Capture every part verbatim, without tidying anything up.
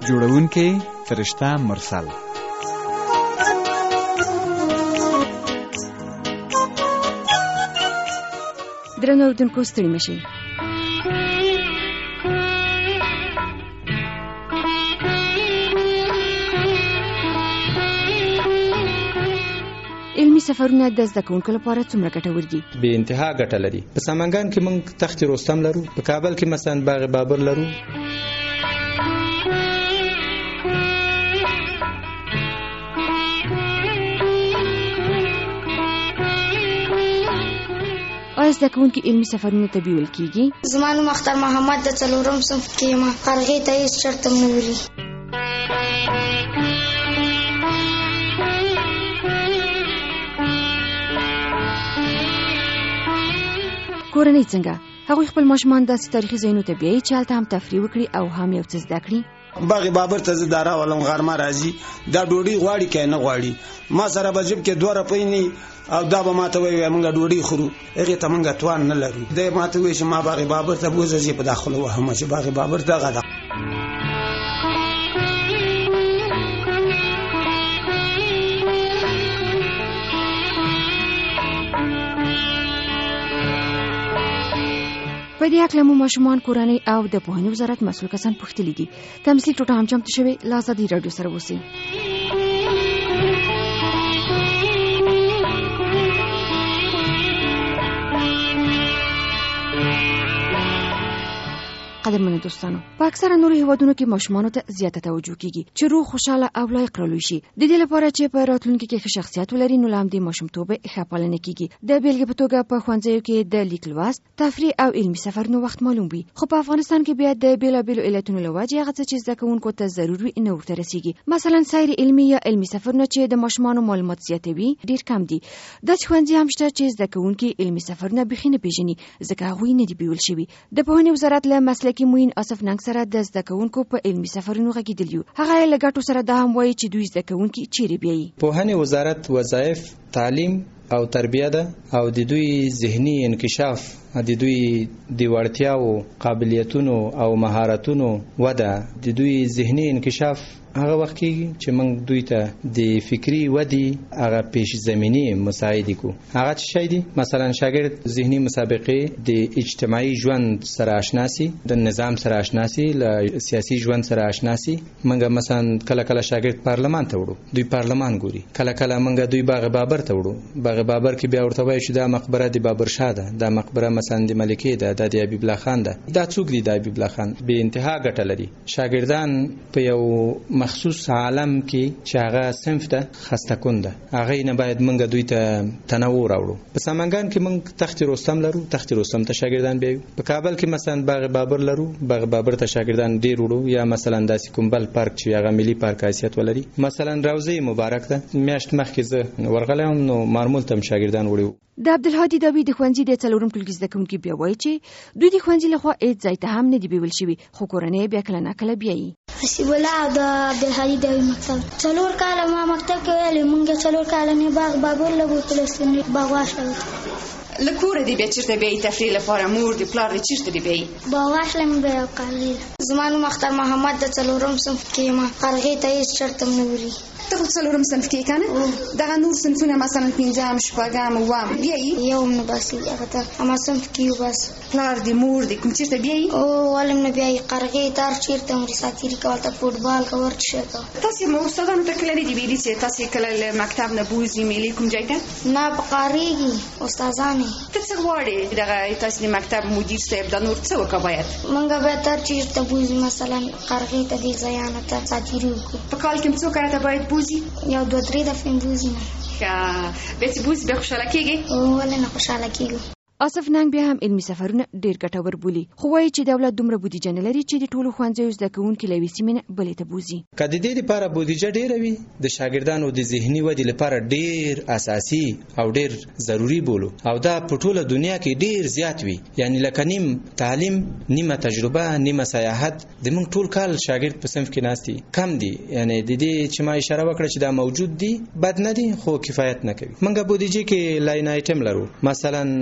جوړونکی فرشته مرسل. درنو اوریدونکو ستړي مشئ. علمي سفرونه د زده کوونکو لپاره څومره ګټور دي؟ به انتها ګټه لري. په سمنګان کې موږ تخت رستم لرو، په کابل کې مثلا باغ بابر لرو. آیا زده کوونکي علمي سفرونه ته بیول کیږي؟ زما نوم اختر محمد د څلورم صنف کې یم. قرغې ته هېڅ چرته نه ویلي. کورنۍ څنګه؟ هغوی خپل ماشومان داسې تاریخي ځایونو ته بیایي چې هلته هم تفریح وکړي او هم یو څه زده کړي. باغ بابر ته زه داره ولم غرمه راځي، دا ډوډۍ غواړي که نه غواړي. ما سره به جیب کې دوه روپۍ نه او دا به ماته وایي موږ ډوډۍ خورو، هغې ته موږ توان نه لرو. دی ماته وایي چې ما باغ بابر ته بوځه، زه په داخله وهم چې باغ بابر دغه ده. په دې هکله مو ماشومان، کورنۍ او د پوهنې وزارت مسؤل کسان پوښتلي دي. تمثیل ټوټه هم چمتو شوې. له ازادي راډیو سره اوسئ. قدرمنو دوستانو، په اکثره نورو هیوادونو کې ماشومانو ته زیاته توجه کیږي چې روغ، خوشاله او لایق رالوی شي. د دې لپاره چې په راتلونکي کې ښه شخصیت ولري، نو له همدې ماشومتوبه ښه پالنه کیږي. د بیلګې په توګه په ښوونځیو کې د لیک لوست، تفریح او علمي سفرونو وخت معلوم وي. خو په افغانستان کې بیا د بیلابیلو علتونو له وجې هغه څه چې زده کوونکو ته ضرور وي نه ورته رسیږي. مثلا سیر علمي یا علمي سفرونه چې د ماشومانو معلومات زیاتوي ډیر کم دي. داسې ښوونځي هم شته چې زده کوونکي علمي سفرونه بیخي نه پیژني، ځکه هغوی نه دي بیول شوي. د پوهنې وزارت له مسلکي معین آصف سره د زده کوونکو په علمي سفرونو غږیدلی یو. هغه له ګټو سره دا هم وایي چې دوی زده کوونکي چیرې بیایي. پوهنې وزارت وظایف تعلیم او تربیه ده، او د دوی ذهني انکشاف، د دوی د وړتیاو، قابلیتونو او مهارتونو وده، د دوی ذهني انکشاف هغه وخت کېږي چې موږ دوی ته د فکری ودې هغه پیش زمینې مساعدې کو. هغه څه شی دي؟ مثلا شاګرد ذهني مسابقې، د اجتماعي ژوند سره آشنا سي، د نظام سره آشنا سي، له سیاسي ژوند سره آشنا سي. موږ مثلا کله کله شاګرد پارلمان ته وړو، دوی پارلمان ګوري. کله کله موږ دوی باغ بابر ته وړو. باغ بابر کې بیا ورته وایي چې دا مقبره د بابر شاه ده، دا مقبره مثلا د ملکې ده، دا د حبیب الله خان ده. دا څوک دی؟ د حبیب الله خان. به انتها ګټه لري. شاګردان په یو مخصوص عالم کې چې هغه صنف ده خسته کنده، هغه نه باید موږ دوی ته تنوع راوړو. په سمنګان کې موږ تخت رستم لرو، تخت رستم ته شاګردان بیایو. په کابل کې مثلا باغ بابر لرو، باغ بابر ته شاګردان ډیر وړو. یا مثلا داسې کوم بل پارک چې هغه ملي پارک حیثیت ولري، مثلا روضه مبارک ده. میاشت مخکې زه ورغلی وم، نو مارمول ته شاګردان وړو. د عبدالهادي داوی د ښوونځي د څلورم ټولګي زده کوونکي بیا وایي چې دوی د ښوونځي لخوا هېڅ ځای ته هم نه دي بیول شوي، خو کورنۍ بیا کله نه کله بیایي. حسیب الله او د عبدالهادي داوی مکتب څلور کاله ما مکتب کې ویلې، مونږ څلور کاله نه باغ بابر له بوتلستون باغ واشله له کوره دی بیا چېرته بیایي تفریح لپاره؟ مور دی پلار دی چېرته دی بیایي؟ باغ واشله مې بیا قرغې. زما نوم اختر محمد د څلورم صنف کې یم. قرغې ته هېڅ چرته نه وري. ته خو څلورم صنف کې که نه؟ دغه نور صنفونه مثلا پنځم، شپږم، اووم بیایي؟ یو هم نه باسي، هغه ته همه صنف کې یو بس. پلار دی مور دی کوم چېرته بیایي؟ او ولې نه بیایي. قرغې ته هر چېرته مري، ساتیري کوه، هلته فوټبال کوه، هر څه کوه. تاسې استادانو ته کله نه دي ویلي چې تاسې کله له مکتب نه بوځي میلې کوم ځای ته؟ نه پکارېږي استادان یې. ته څه غواړې دغه تاسې د مکتب مدیر صاحب دا نور څه وکړه باید؟ موږ باید هر چېرته بوځي، مثلا قرغې ته دې ځایانو ته ساتیري وکړو. په کال کې څو کاله ته باید بوځي؟ یو دوه درې دفعې بوځي. نه ښه، بیا چې بوځي بیا خوشحاله کېږې؟ ولې نه خوشحاله کېږو. آصف ننګ بیا هم علمي سفرونه ډیر ګټور بولي، خو وایي چې دولت دومره بودیجه نه لري چې د ټولو ښوونځیو زده کوونکي له یوې سیمې نه بلې ته بوځي. که د دې لپاره بودیجه ډیره وي، د شاګردانو د ذهني ودې لپاره ډیر اساسي او ډیر ضروری بولو، او دا په ټوله دنیا کې ډیر زیات وي. یعنی لکه نیم تعلیم، نیمه تجربه، نیمه سیاحت. د موږ ټول کال شاګرد په صنف کې ناستي کم دي. یعنی د دې چې ما اشاره وکړه چې دا موجود دي بد نه دي، خو کفایت نه کوي. موږ بودیجه کې لاین آیټم لرو، مثلا د کتاب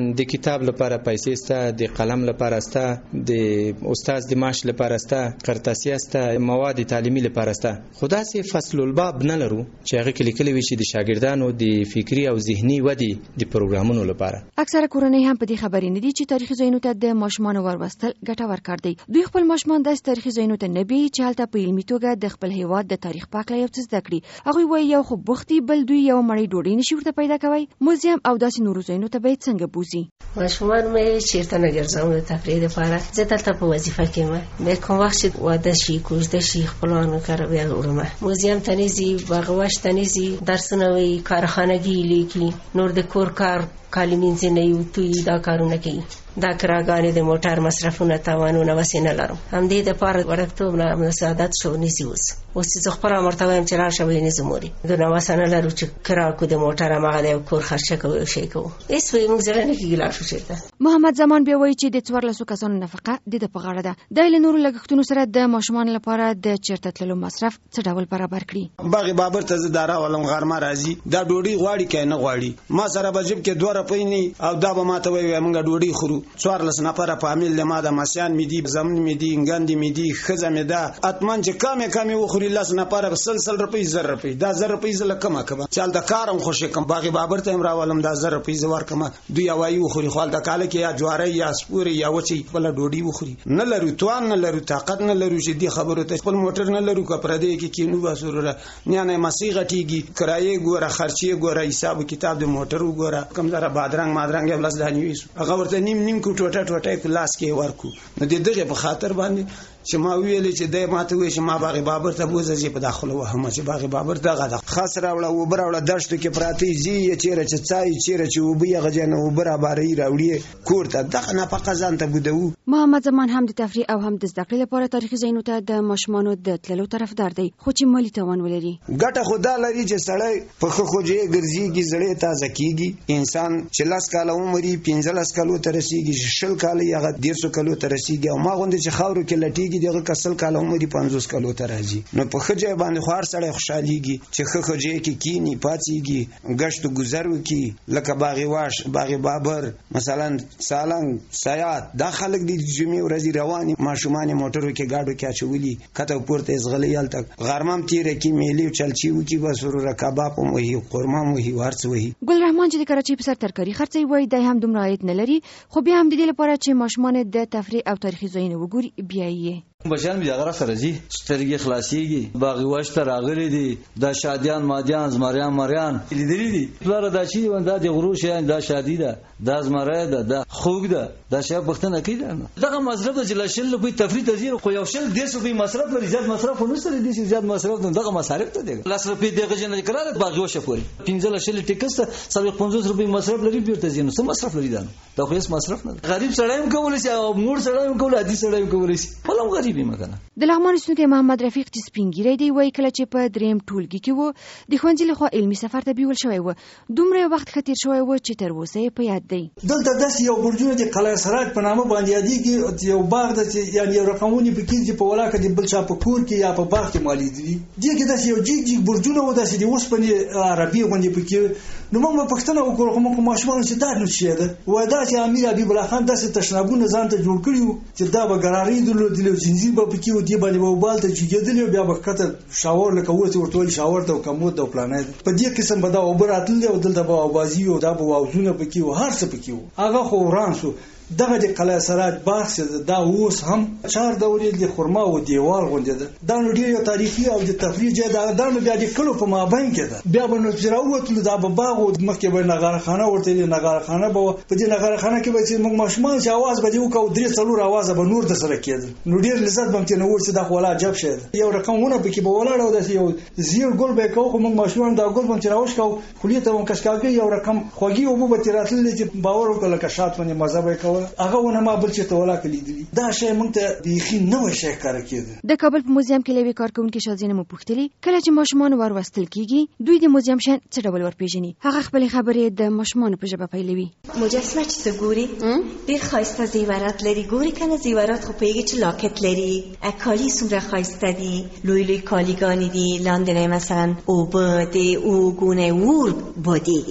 کتاب لپاره پیسې سته، د قلم لپاره سته، د استاد د معاش لپاره سته، قرطاسیه سته، مواد تعلیمي لپاره سته. خو داسې فصل الباب نه لرو چې هغه کې لیکلي وي چې د شاګردانو د فکري او ذهني ودې د پروګرامونو لپاره. اکثره کورنۍ هم په دې خبرې نه دي چې تاریخي ځایونو ته د ماشومانو وروستل ګټور کار دی. دوی خپل ماشومان داسې تاریخي ځایونو ته نه بیایي چې هلته په علمي توګه د خپل هیواد د تاریخ په اړه یو څه زده کړي. هغوی وایي یو خو بوختي، بل دوی یو مړۍ ډوډۍ نشي ورته پیدا کوی. موزیم او داسې نورو ځایونو ته باید څنګه بوزي؟ ماشومان مې چیرته نه ګرځوم د تفریح لپاره. زه دلته په وظیفه کې یم. مې کوم وخت چې واده شي، کوژده شي، خپلوانو کره بیا وړم. موزیم ته نه ځي، باغوش ته نه ځي، درسونه وایي، کارخانګي لیکي، نور د کور کار کالمینځ نه یو توی دا کارونه کوي. دا کراګانې د موټر مصرفونه تاوانونه وسې نه لرم. همدې دپاره وړکتوب نه همداسې عادت شو نیسي. اوس اوس چې زه خپله ورته وایم چې لاړ شه وایي نه ځو مورې. دونه وسه نه لرو چې کرا کړو د موټر هماغه د یو کور خرچه کوو، یو شی کوو. هېڅ وایي موږ زړه نه کېږي لاړ شو چېرته. محمد زمان بیا وایي چې د څوارلسو کسانو نفقه د ده په غاړه ده. دی له نورو لګښتونو سره د ماشومانو لپاره د چېرته تللو مصرف څه ډول برابر کړي. باغ بابر ته زه دا راولم، غرمه راځي، دا ډوډۍ غواړي که نه غواړي. ما سره به جیب کې دوه روپۍ نه او دا به ماته وایي موږ ډوډۍ خورو. څوارلس نفره فامیل له ما د مسیان مې دي، زمن مې دي، ګندې مې دي، ښځه مې ده. اتمن چې کمې کمې وخوري لس نفره سل سل روپۍ زر روپۍ. دا زر روپۍ زه له کمه کوم چې هلته کار هم خوشې کړم. باغ بابر ته هم راولم، دا زر روپۍ زه ورکړم. دوی هوایي وخوري، خو هلته کاله کې یا جواری یا سپورې یا وچې خپله ډوډۍ وخوري. نه لرو توان، نه لرو طاقت، نه لرو چې دې خبرو ته خپل موټر نه لرو که پردی کې کینو بس وروره نیانه مسیح غټیږي. کرایې ګوره، خرچې ګوره، حساب کتاب د موټر وګوره، کم زره بادرنګ مادرنګ یو لاس دانی ویسو هغه ورته نیم نیم کو ټوټه ټوټه لاس کې ورکو. نو د دغه په خاطر باندې چې ما ویلې چې د ماته وې چې ما باغ بابر ته بوزه چې په داخله وهم چې باغ بابر دغه د خاص راوړه و براوړه دشت کې پراتی زی چیرې چې ځای چیرې چې وبې غجن و برا باري راوړي کور ته دغه نه په قزان ته بودو. محمد زمان هم د تفریح او هم د زده کړې لپاره تاریخي ځایونو ته د ماشومانو د تللو طرفدار دی، خو چې مالی توان ولري. ګټه خدا لري چې سړی په خوځي ګرځيږي، زړه تازه کیږي. انسان چې لاس کاله عمرې پنځلس کالو ته رسیږي، شل کاله یا ډېر کالو ته رسیږي، او ما غوندې چې خاورو کې لټیږي دغه کسل کاله عمرې پنځوس کالو ته راځي. نو په خځه باندې خور سړی خوشاليږي چې خځه کې کینی پاتېږي، غشت گذر وکي، لکه باغ واش، باغ بابر، مثلا سالنګ، سیات. دا خلک د جمعې ورځې رواني ماشومان موټرو کې گاډو کې اچولي، کته پورته ازغلي یالته غرمم تیرې کې میلی چلچي وکي، بس ورو کباب مو هي، قورمه مو هي، ورڅ وهي. ګل رحمان چې د کراچۍ په سر ترکاري خرڅي وای د هم دومره عاید نه لري، خو بیا هم د دې لپاره چې ماشومان د تفریح او تاریخي ځایونه وګوري بیا یې بچان بیا غره سره زی سترګې خلاصيږي. باغ واش ته راغلي دي، دا شادیان مادیان زمریان مریان لیدلې دي. پلار دا شي وندا د غروش یان دا شادي ده، دا زمره ده، دا خوګ ده، دا شی پښتنه کیده. دغه مصرف د جلشل په تفریح تزیر خو یو شل دیسو په مصرف لري، زیات مصرف نه سره دي، زیات مصرف دغه مصارف ته دي. لاس روپې دغه جن قرار باغ واش پوري پنځه لشل ټیکس سبق پنځوس روپې مصرف لري، بیرته زینو سم مصرف لري. دا دا خو هیڅ مصرف نه. غریب سړی هم کولای شي او مور سړی هم کولای، عادي سړی هم کولای شي. ولهم غریبي مکنه. د لغمان سونکي محمد رفیق چې سپینګیری دی وای کله چې په دریم ټولګي کې وو د ښوونځي لخوا علمي سفر ته بیول شوی و، دومره وخت خطر شوی و چې تر اوسه په یاد دی. دلته داسې یو برجونه د قلعه سراج په نامه باندې یادېږي، یو باغ د یعنی یو رقمونه پکې چې په ولاکه د بل چا په کور کې یا په باغ کې مالي دي. دغه داسې یو جګ جګ برجونه و، داسې د اوسپنې عربي باندې پکې. نو موږ په پښتنه وکړو خو موږ ماشومان چې دا نو شه ده و دا چې امیر حبیب الله خان داسې تشنابونه ځان ته جوړ کړیو چې دا به ګراري دلو دلو زنجیر به پکې و، دی باندې به بالته جګېدل، بیا به کته شاور لکه وته ورتول شاور ته کومود او پلانې. په دې قسم به دا وبراتل او دلته به اوازي او دا به واوزونه پکې و، هر څه پکې و. هغه خو ورانسو دغه د قلعه سراج باغ چې دا اوس هم چار دورې د خرما او دیوال غونډه ده. دا نو ډېر تاریخي او د تفریح ځای ده. دا نو بیا د کلو په مابین کې ده. بیا به نو چراوت دا به باغ او مخکې به نغارخانه ورته دی، نغارخانه به په دې نغارخانه کې به چې موږ ماشومان چې आवाज به دیو کو درې څلور आवाज به نور د سره کېده. نو ډېر لذت به تنه ورته دا خو لا جب شه. یو رقمونه به کې به ولاړ او د یو زیر ګل به کو، خو موږ ماشومان دا ګل به چراوش کو خلیته هم کشکاګي یو رقم خوږی او به تراتل چې باور وکړه که شات باندې مزه به کوله. هغه ونه ما بل چې ته ولا کلی دی. دا شی مونږ ته بيخي نوې شی کار کېده. د کابل په موزیم کې لوي کارکونکو شازینه مو پوښتلې کله چې ماشومان وروستل کیږي دوی د موزیم شین څه ډول ورپېژني. هغه خپل خبرې د ماشومان په ژبه پیلوي. مجسمه چې ته ګوري ډیر خاصه زیورات لري. ګوري کنه زیورات خو پیږي چې لاکت لري، اکالی سوره خاصه دي، لوی لوی کالیګانی دي، لاندې مثلا او بده او ګونه ور بودی. دا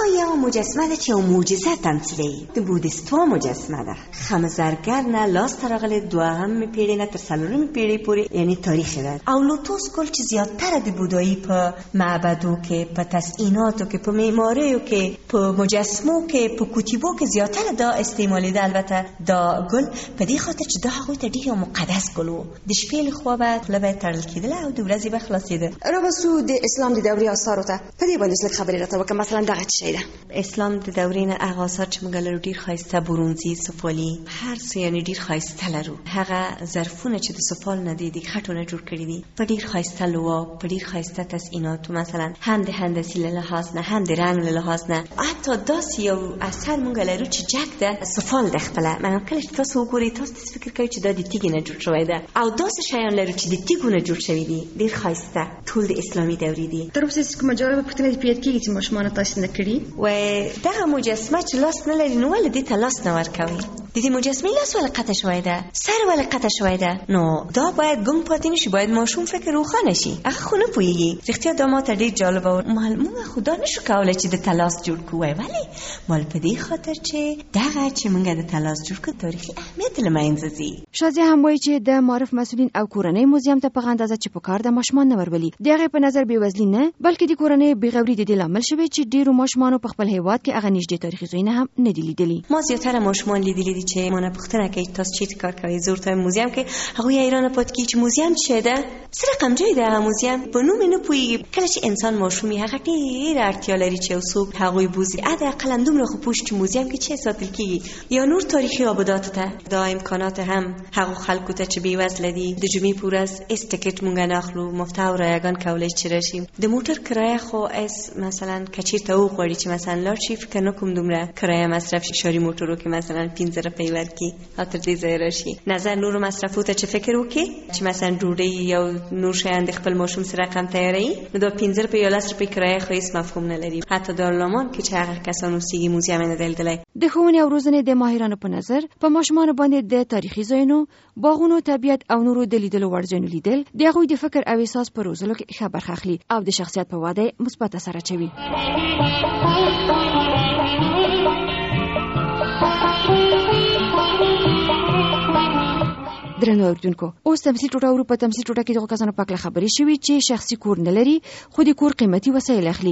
یو مجسمه ده چې یو معجزه تمثیلوي. د بودیستوا مجسمه ده. خمزرګر نه لاس راغلی دوهمې پیړۍ نه تر څلورمې پیړۍ پورې، یعنی تاریخ ده. او لوتوس ګل چې زیاتره د بودایی په معبدو کې، په تزئیناتو کې، په معماریو کې، په مجسمو کې، په کتیبو کې زیاتره دا استعمالیده. البته دا ګل په دې خاطر چې دا هغوی ته ډېر مقدس ګل و. د شپې لخوا به خوله به یې تړل کېدله او د ورځې به خلاصېده. رابسو د اسلام د دورې آثارو ته په دې باندې لږ خبرې راته وکړه. مثلا دغه څه شی ده؟ اسلام د دورې نه هغه آثار چې موږ لرو ډېر ښایسته، برونزي، سفالي، هر څه یعنې ډېر ښایسته لرو. هغه ظرفونه چې د سفال نه دي د خټو نه جوړ کړي دي، په ډېر ښایسته لواب، په ډېر ښایسته تزئیناتو، مثلا هم د هندسي له لحاظ نه، هم د رنګ له لحاظ نه. حتی داسې یو اثر موږ لرو چې جګ ده، سفال ده خپله. معنی کله چې تاسو وګورئ تاسو داسې فکر کوئ چې دا د تیږې نه جوړ شوی ده. او داسې شیان لرو چې د تیږو نه جوړ شوي دي، ډېر ښایسته، ټول د اسلامي دورې دي. تر اوسه کومه جالبه پوښتنه دې پیدا کېږي چې ماشومانو تاسو نه کړي؟ وای دغه مجسمه چې لاس نه لري نو ولې دې ته لاس نه ورکوي؟ د دې مجسمې لاس ولې قطع شوی ده؟ سر ولې قطع شوی ده؟ نو دا باید ګم پاتې نشي، باید ماشوم فکر روښانه شي. هغه خو نه پوهېږي. رښتیا دا ماته ډېر جالبه و. مال موږ خو دا نشو کولی چې د تلاس جوړ کړو. وای ولې؟ مال په دې خاطر چې دغه چې موږ د تلاس جوړ کړو تاریخي اهمیت له منځه ځي. شازیه هم وایي چې د معرف مسؤلین او کورنۍ موزیم ته په اندازه چې په کار د ماشومان نه ورولي. د هغې په نظر بېوزلي نه بلکې د کورنۍ بېغوري د دې لامل شوی چې ډېرو ماشومانو په خپل هېواد کې هغه نږدې تاریخي ځایونه هم نه دي لیدلي. ما زیاتره ماشومان لیدلي دي چې ما نه پوښتنه کوي تاسو چیرته کار کوئ، زه ورته موزیم کې. هغوی ایران پاتې کېږي چې موزیم څه ده، څه رقم جای ده هغه موزیم، په نوم یې نه پوهېږي. کله چې انسان ماشوم وي هغه ډېره اړتیا لري چې یو څوک هغوی بوځي. حداقل همدومره خو پوه شي چې موزیم کې څه ساتل کېږي یا نور تاریخي آباداتو ته. دا امکانات هم هغو خلکو ته چې بېوزله دي. د جمعې په ورځ هېڅ ټکټ موږ نه اخلو، مفته او رایګان کولی چې راشي. د موټر کرایه خو هېڅ مثلا که چېرته وغواړي چې مثلا لاړ شي، فکر نه کوم دومره کرایه مصرف شي. ښاري موټرو کې مثلا پنځه روپۍ ورکړي او تر دې ځایه راشي. نظر نورو مصرفو ته چې فکر وکړي چې مثلا ډوډۍ یا نور شیان د خپل ماشوم سره رقم تیاروي، نو دا پنځه روپۍ یا لس روپۍ کرایه خو هېڅ مفهوم نه لري. حتی دارالعلومان کې چې هغه کسان اوسېږي موزیم یې نه دی لیدلی. د ښوونې او روزنې د ماهرانو په نظر په ماشومانو باندې د تاریخي ځایونو، باغونو، طبیعت او نورو د لیدلو وړ ځایونو لیدل د هغوی د فکر او احساس په روزلو کې ښه برخه اخلي او د شخصیت په وده مثبت اثر اچوي. درنو اوریدونکو، اوس تمثیل ټوټه ورو په تمثیل ټوټه کې دغو کسانو په هکله خبرې شوي چې شخصي کور نه لري خو د کور قیمتي وسایل اخلي.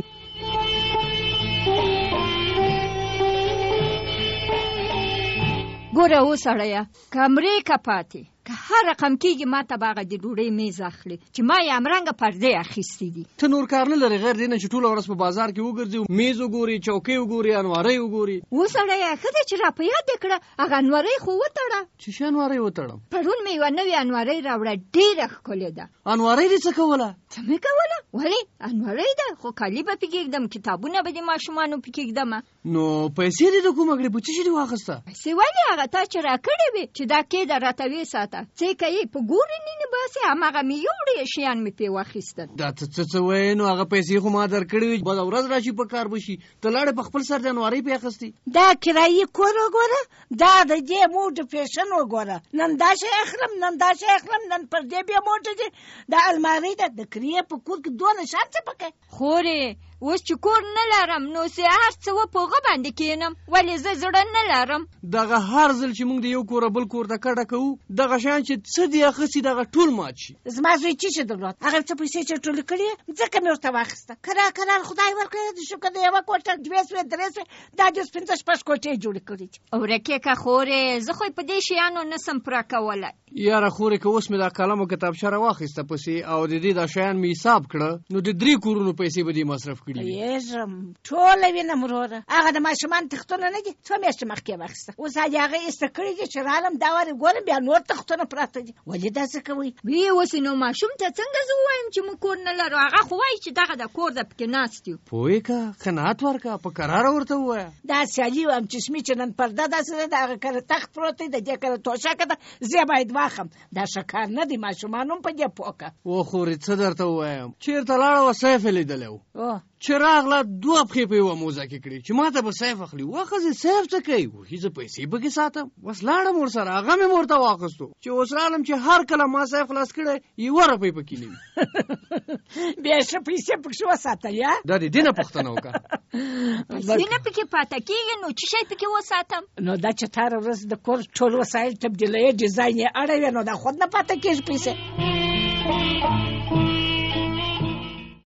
ګوره وسړیه، کمرې که پاتې که هر رقم کېږي ما ته به هغه د ډوډۍ میز اخلي چې ما یې همرنګه پردې اخیستې دي. ته نور کار نه لرې غیر دې نه چې ټوله ورځ په بازار کې وګرځې، میز وګورې، چوکۍ وګورې، انوارۍ وګورې. وسړیه ښه ده چې را په یاد یې کړه، هغه انوارۍ خو وتړه. چې ښه انوارۍ وتړم؟ پرون مې یوه نوې انوارۍ راوړه، ډېره ښکلې ده. انوارۍ دې څه کوله؟ څه مې کوله؟ ولې انوارۍ ده خو کالي به پکې ږدم، کتابونه به د ماشومانو پکې ږدم. نو پیسې دې د کومه کړې؟ په څه شي دې واخیسته؟ پیسې ولې هغه تا چې را کړې وې چې دا کېده راته وې ساته، څه کوې په ګورې نه باسې، هماغه مې یوړې شیان مې پې واخیستل. دا ته څه څه وایې؟ نو هغه پیسې خو ما درکړې وې، بده ورځ راشي په کار به شي، ته لاړې په خپل سر د انوارۍ پې اخیستې. دا کرایي کور وګوره، دا د دې موډ فیشن وګوره، نن دا شی اخلم، نن دا شی اخلم، نن پر دې بیا موټ دي. دا المارۍ ده د کریې په کور کې دونه شان څه پکې خورې. اوس چې کور نه لرم نو سې هر څه و په هغه باندې کېنم، ولې زه زړه نه لرم. دغه هر ځل چې موږ د یو کوره بل کور ته کډه کوو، دغه شیان چې څه دي اخیستي دغه ټول مات شي. زما زوی چې څه درلود، هغه څه پیسې چې ټولې کړې ځکه مې ورته واخیسته. کرار کرار خدای ورکړی د شکر د یوه کوټه دوې سوې درې سوې دا د پنځه شپږ کوټې جوړې کړې دي. ورکې که خورې زه خو په دې شیانو نه سم پوره کولی. یاره خورې که اوس مې دا قلم او کتابچه راواخیسته پسې او د دې دا شیان مې حساب کړه، نو د درې کورونو پیسې به دې مصرف کړي وي. ټوله وینم وروره، هغه د ماشومان تختونه نه دي، څو میاشتې مخکې یې واخیسته. اوس هغې ایسته کړي دي چې رالم دا وارې ګورم بیا نور تختونه پراته دي. ولې داسې کوئ؟ وی اوس نو ماشوم ته څنګه زه ووایم چې موږ کور نه لرو؟ هغه خو وایي چې دغه د کور ده پکې ناست یو. پوهې که قناعت ورکړه، په کراره ورته ووایه. دا سیالي وایم چې سمې چې نن پرده داسې ده، د هغه کره تخت پروت دی، د دې کره توشکه ده، زه یې باید واخم. دا ښه کار نه دی، ماشومان هم په دې پوه که. و خورې څه درته ووایم، چېرته لاړه وه سیف یې لیدلی و چې راغله دوه پښې په یوه موزه کې کړې چې ماته به سیف اخلي. وښځې سیف څه کوي؟ وایي زه پیسې پکې ساتم. بس لاړم ورسره، هغه مې ورته واخیستو چې اوس رالم چې هر کله ما سیف خلاص کړی یوه روپۍ پکې نه وي. بیا ښه پیسې پکې وساتل یا دا د دې نه پوښتنه وکړه. پیسې نه پکې پاته کېږي نو څه شی پکې وساتم؟ نو دا چې تا هره ورځ د کور ټول وسایل تبدیلوې ډیزاین یې اړوې نو دا خود نه پاته کېږي پیسې.